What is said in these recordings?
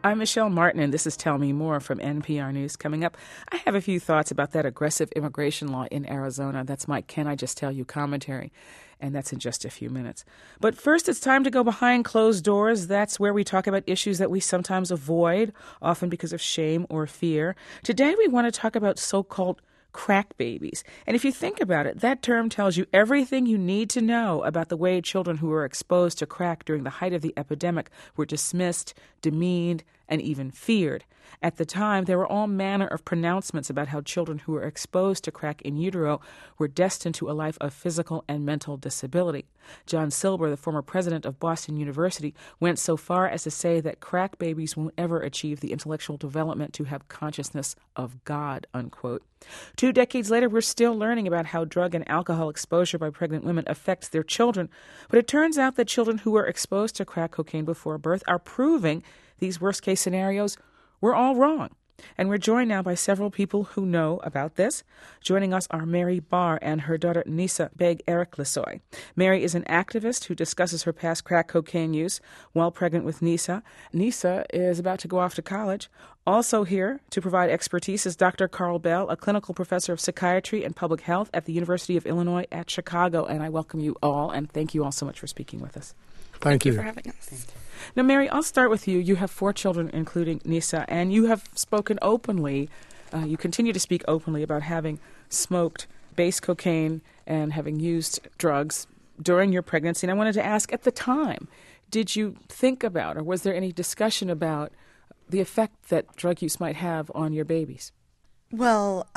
I'm Michelle Martin, and this is Tell Me More from NPR News. Coming up, I have a few thoughts about that aggressive immigration law in Arizona. That's my Can I Just Tell You commentary, and that's in just a few minutes. But first, it's time to go behind closed doors. That's where we talk about issues that we sometimes avoid, often because of shame or fear. Today, we want to talk about so-called crack babies. And if you think about it, that term tells you everything you need to know about the way children who were exposed to crack during the height of the epidemic were dismissed, demeaned, and even feared. At the time, there were all manner of pronouncements about how children who were exposed to crack in utero were destined to a life of physical and mental disability. John Silber, the former president of Boston University, went so far as to say that crack babies won't ever achieve the intellectual development to have consciousness of God, unquote. 2 decades later, we're still learning about how drug and alcohol exposure by pregnant women affects their children. But it turns out that children who were exposed to crack cocaine before birth are proving these worst-case scenarios were all wrong. And we're joined now by several people who know about this. Joining us are Mary Barr and her daughter Nisa Beg Ereklissoy. Mary is an activist who discusses her past crack cocaine use while pregnant with Nisa. Nisa is about to go off to college. Also here to provide expertise is Dr. Carl Bell, a clinical professor of psychiatry and public health at the University of Illinois at Chicago. And I welcome you all, and thank you all so much for speaking with us. Thank you for having us. Now, Mary, I'll start with you. You have 4 children, including Nisa, and you have spoken openly, you continue to speak openly about having smoked base cocaine and having used drugs during your pregnancy. And I wanted to ask, at the time, did you think about, or was there any discussion about the effect that drug use might have on your babies? Well,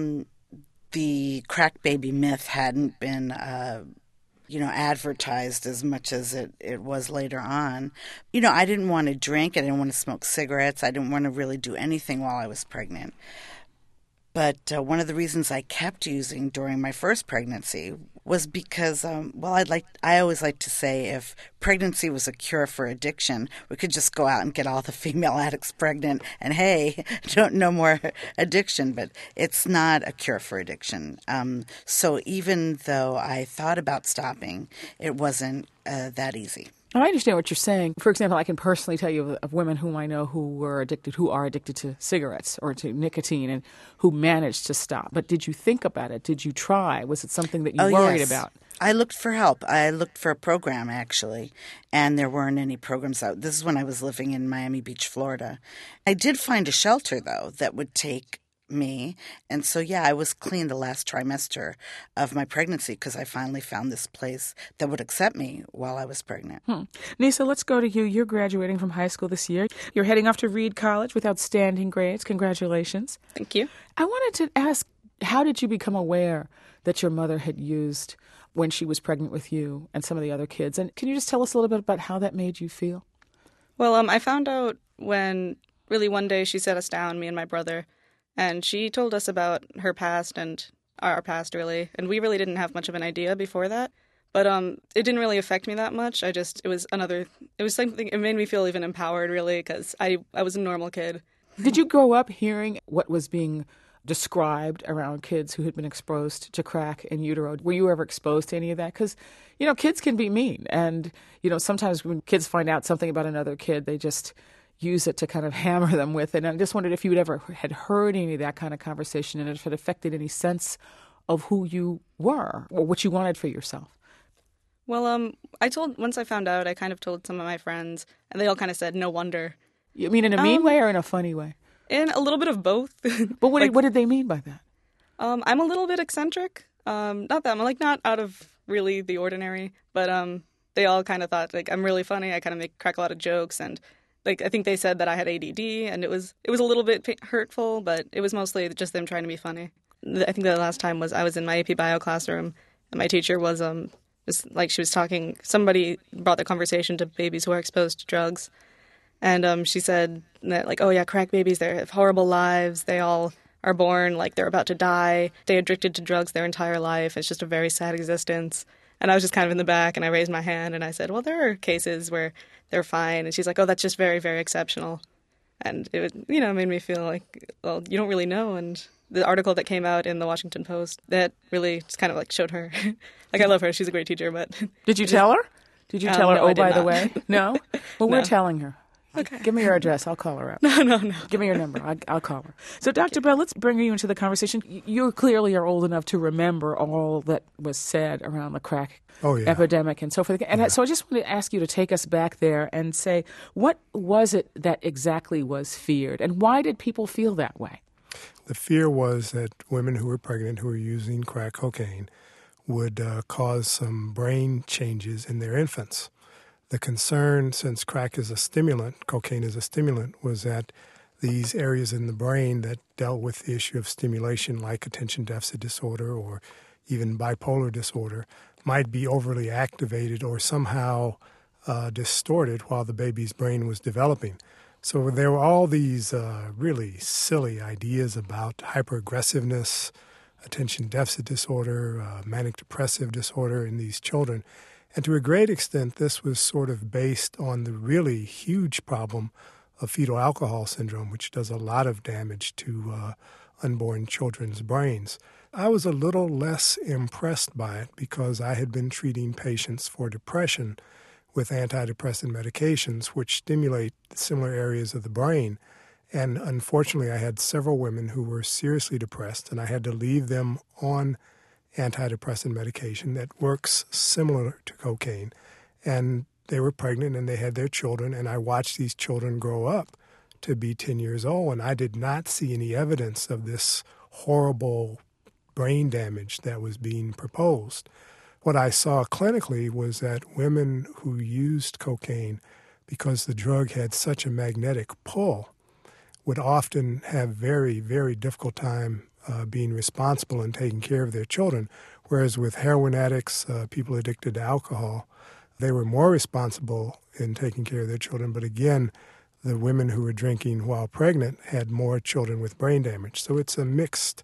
the crack baby myth hadn't been advertised as much as it was later on. I didn't want to drink. I didn't want to smoke cigarettes. I didn't want to really do anything while I was pregnant. But one of the reasons I kept using during my first pregnancy was because, I always like to say if pregnancy was a cure for addiction, we could just go out and get all the female addicts pregnant and, hey, no more addiction. But it's not a cure for addiction. So even though I thought about stopping, it wasn't that easy. I understand what you're saying. For example, I can personally tell you of women whom I know who are addicted to cigarettes or to nicotine and who managed to stop. But did you think about it? Did you try? Was it something that you worried about? I looked for help. I looked for a program, actually, and there weren't any programs out. This is when I was living in Miami Beach, Florida. I did find a shelter, though, that would take me. And so, I was clean the last trimester of my pregnancy because I finally found this place that would accept me while I was pregnant. Nisa, let's go to you. You're graduating from high school this year. You're heading off to Reed College with outstanding grades. Congratulations. Thank you. I wanted to ask, how did you become aware that your mother had used when she was pregnant with you and some of the other kids? And can you just tell us a little bit about how that made you feel? Well, I found out when really one day she sat us down, me and my brother, and she told us about her past and our past, really. And we really didn't have much of an idea before that. But it didn't really affect me that much. It made me feel even empowered, really, because I was a normal kid. Did you grow up hearing what was being described around kids who had been exposed to crack in utero? Were you ever exposed to any of that? Because, kids can be mean. And, sometimes when kids find out something about another kid, they just use it to kind of hammer them with it. And I just wondered if you had heard any of that kind of conversation and if it affected any sense of who you were or what you wanted for yourself. Well, once I found out, I kind of told some of my friends, and they all kind of said, no wonder. You mean in a mean way or in a funny way? In a little bit of both. But what did they mean by that? I'm a little bit eccentric. Not that I'm not out of really the ordinary, but they all kind of thought I'm really funny. I kind of crack a lot of jokes, and I think they said that I had ADD, and it was a little bit hurtful, but it was mostly just them trying to be funny. I think the last time was I was in my AP Bio classroom, and my teacher was she was talking. Somebody brought the conversation to babies who are exposed to drugs, and she said that crack babies, they have horrible lives. They all are born they're about to die. They're addicted to drugs their entire life. It's just a very sad existence. And I was just kind of in the back, and I raised my hand, and I said, well, there are cases where they're fine. And she's like, oh, that's just very, very exceptional. And it, made me feel well, you don't really know. And the article that came out in the Washington Post, that really just kind of showed her. I love her. She's a great teacher, but... Did you tell her? Did you tell her, no, by the not. way? No? Well, No. we're telling her. Okay. Give me your address. I'll call her up. No. Give me your number. I'll call her. So, Dr. Bell, let's bring you into the conversation. You clearly are old enough to remember all that was said around the crack epidemic and so forth. And so I just wanted to ask you to take us back there and say, what was it that exactly was feared? And why did people feel that way? The fear was that women who were pregnant who were using crack cocaine would cause some brain changes in their infants. The concern, since crack is a stimulant, cocaine is a stimulant, was that these areas in the brain that dealt with the issue of stimulation, like attention deficit disorder or even bipolar disorder, might be overly activated or somehow distorted while the baby's brain was developing. So there were all these really silly ideas about hyperaggressiveness, attention deficit disorder, manic depressive disorder in these children. And to a great extent, this was sort of based on the really huge problem of fetal alcohol syndrome, which does a lot of damage to unborn children's brains. I was a little less impressed by it because I had been treating patients for depression with antidepressant medications, which stimulate similar areas of the brain. And unfortunately, I had several women who were seriously depressed, and I had to leave them on antidepressant medication that works similar to cocaine. And they were pregnant and they had their children, and I watched these children grow up to be 10 years old, and I did not see any evidence of this horrible brain damage that was being proposed. What I saw clinically was that women who used cocaine, because the drug had such a magnetic pull, would often have very, very difficult time being responsible and taking care of their children, whereas with heroin addicts, people addicted to alcohol, they were more responsible in taking care of their children. But again, the women who were drinking while pregnant had more children with brain damage. So it's a mixed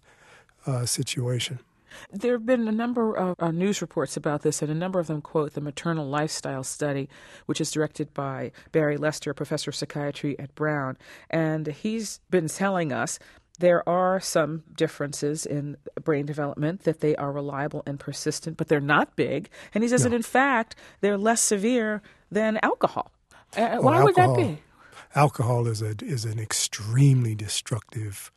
situation. There have been a number of news reports about this, and a number of them quote the Maternal Lifestyle Study, which is directed by Barry Lester, professor of psychiatry at Brown. And he's been telling us there are some differences in brain development, that they are reliable and persistent, but they're not big. And he says that, in fact, they're less severe than alcohol. Why would that be? Alcohol is an extremely destructive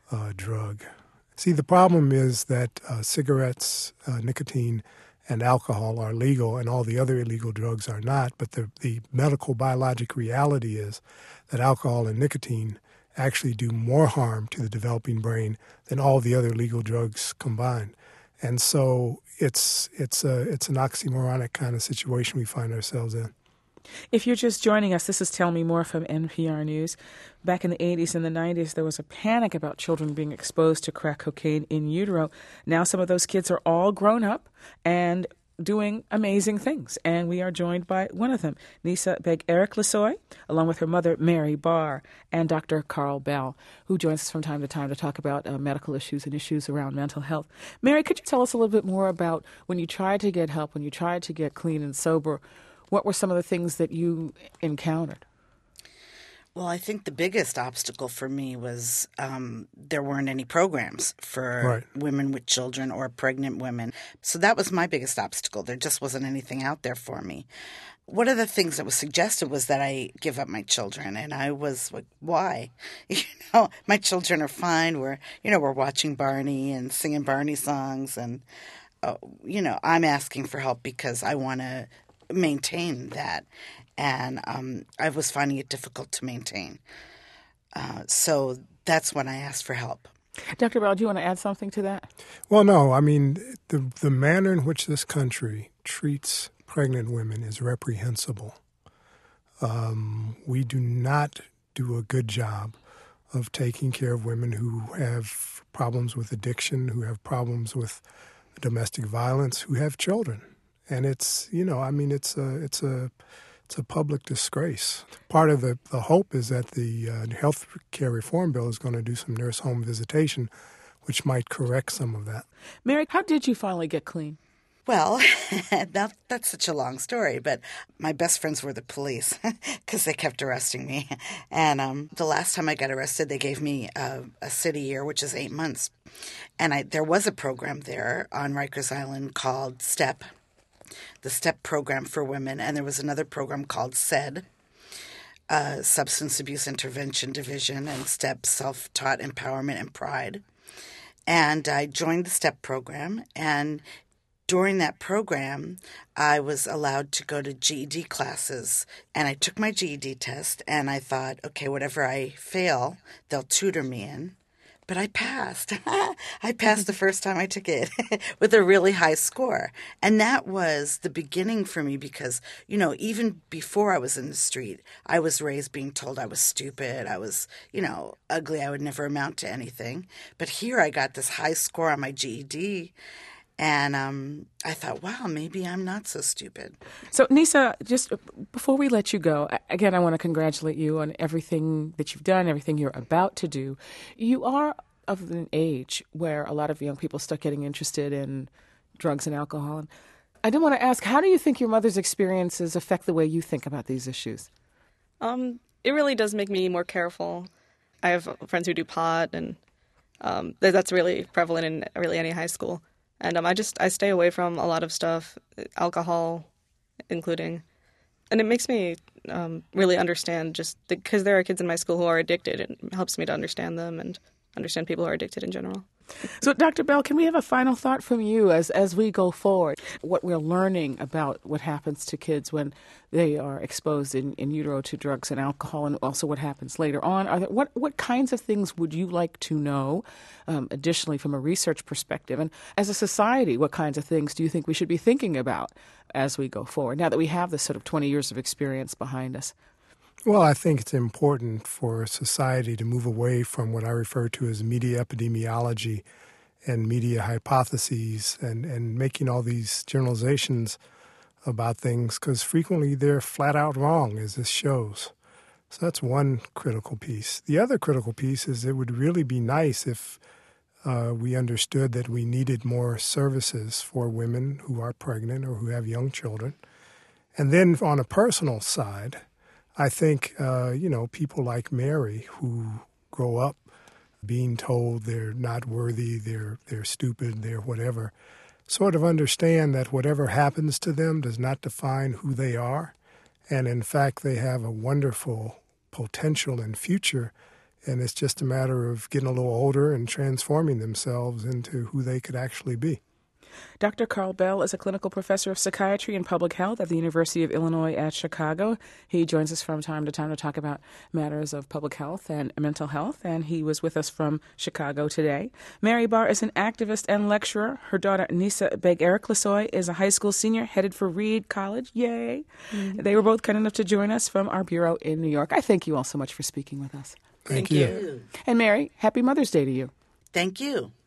drug. See, the problem is that cigarettes, nicotine, and alcohol are legal, and all the other illegal drugs are not. But the medical biologic reality is that alcohol and nicotine actually do more harm to the developing brain than all the other legal drugs combined. And so it's an oxymoronic kind of situation we find ourselves in. If you're just joining us, this is Tell Me More from NPR News. Back in the 80s and the 90s, there was a panic about children being exposed to crack cocaine in utero. Now some of those kids are all grown up and doing amazing things. And we are joined by one of them, Nisa Beg-Eric-Lissoy, along with her mother, Mary Barr, and Dr. Carl Bell, who joins us from time to time to talk about medical issues and issues around mental health. Mary, could you tell us a little bit more about when you tried to get help, when you tried to get clean and sober, what were some of the things that you encountered? Well, I think the biggest obstacle for me was there weren't any programs for women with children or pregnant women. So that was my biggest obstacle. There just wasn't anything out there for me. One of the things that was suggested was that I give up my children, and I was like, why? My children are fine. We're watching Barney and singing Barney songs, and I'm asking for help because I want to maintain that. And I was finding it difficult to maintain. So that's when I asked for help. Dr. Bell, do you want to add something to that? Well, no. I mean, the manner in which this country treats pregnant women is reprehensible. We do not do a good job of taking care of women who have problems with addiction, who have problems with domestic violence, who have children. And it's a public disgrace. Part of the hope is that the health care reform bill is going to do some nurse home visitation, which might correct some of that. Mary, how did you finally get clean? Well, that's such a long story, but my best friends were the police because they kept arresting me. And the last time I got arrested, they gave me a city year, which is 8 months. And there was a program there on Rikers Island called STEP, the STEP program for women, and there was another program called SED, Substance Abuse Intervention Division and STEP, Self-Taught Empowerment and Pride. And I joined the STEP program, and during that program, I was allowed to go to GED classes, and I took my GED test, and I thought, okay, whatever I fail, they'll tutor me in. But I passed. I passed the first time I took it with a really high score. And that was the beginning for me because, even before I was in the street, I was raised being told I was stupid, I was, ugly, I would never amount to anything. But here I got this high score on my GED, and I thought, wow, maybe I'm not so stupid. So, Nisa, just before we let you go, again, I want to congratulate you on everything that you've done, everything you're about to do. You are of an age where a lot of young people start getting interested in drugs and alcohol. And I did want to ask, how do you think your mother's experiences affect the way you think about these issues? It really does make me more careful. I have friends who do pot, and that's really prevalent in really any high school. And I stay away from a lot of stuff, alcohol including. And it makes me really understand because there are kids in my school who are addicted. It helps me to understand them and understand people who are addicted in general. So, Dr. Bell, can we have a final thought from you as we go forward? What we're learning about what happens to kids when they are exposed in utero to drugs and alcohol, and also what happens later on. What kinds of things would you like to know, additionally, from a research perspective? And as a society, what kinds of things do you think we should be thinking about as we go forward, now that we have this sort of 20 years of experience behind us? Well, I think it's important for society to move away from what I refer to as media epidemiology and media hypotheses and making all these generalizations about things, because frequently they're flat out wrong, as this shows. So that's one critical piece. The other critical piece is it would really be nice if we understood that we needed more services for women who are pregnant or who have young children. And then on a personal side, I think, people like Mary who grow up being told they're not worthy, they're stupid, they're whatever, sort of understand that whatever happens to them does not define who they are. And in fact, they have a wonderful potential and future. And it's just a matter of getting a little older and transforming themselves into who they could actually be. Dr. Carl Bell is a clinical professor of psychiatry and public health at the University of Illinois at Chicago. He joins us from time to time to talk about matters of public health and mental health, and he was with us from Chicago today. Mary Barr is an activist and lecturer. Her daughter, Nisa Beg-Erik-Lasoy, is a high school senior headed for Reed College. Yay! Mm-hmm. They were both kind enough to join us from our bureau in New York. I thank you all so much for speaking with us. Thank you. And Mary, happy Mother's Day to you. Thank you.